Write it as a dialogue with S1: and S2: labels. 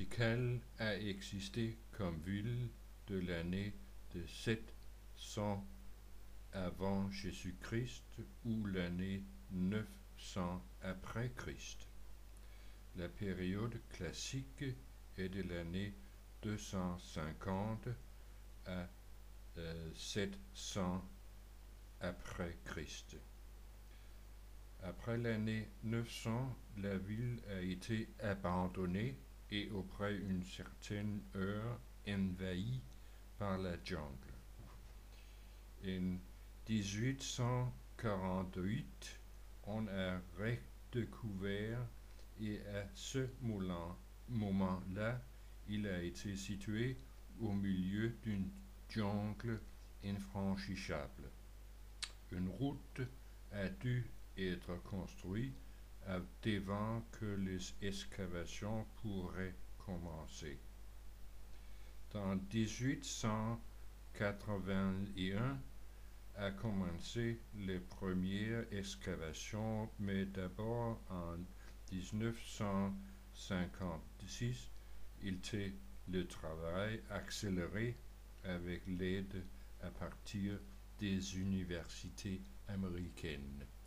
S1: Tikal a existé comme ville de l'année de 700 avant Jésus-Christ ou l'année 900 après Christ. La période classique est de l'année 250 à 700 après Christ. Après l'année 900, la ville a été abandonnée et après une certaine heure envahie par la jungle. En 1848, on a redécouvert et à ce moment-là, il a été situé au milieu d'une jungle infranchissable. Une route a dû être construite avant que les excavations pourraient commencer. En 1881 a commencé les premières excavations, mais d'abord en 1956, il était le travail accéléré avec l'aide à partir des universités américaines.